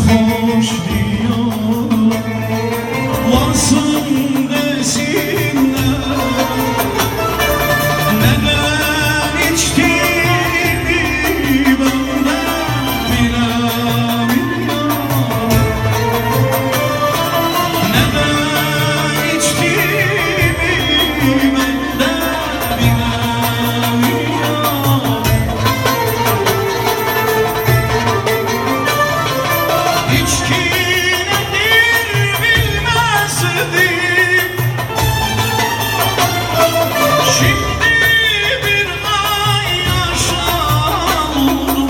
sarhoş diyor, varsın desinler. Neden içtiğimi ben de bilemiyorum. Neden içtiğimi ben de bilemiyorum. İçki nedir bilmezdim. Şimdi bir ay yaşadım.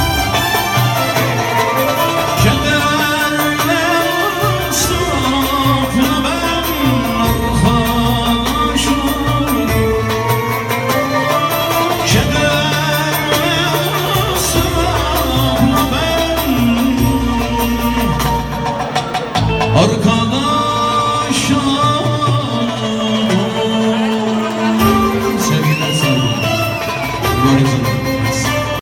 Kederle ıstırapla ben arkadaş oldum. Kederle ıstırapla ben arkadaş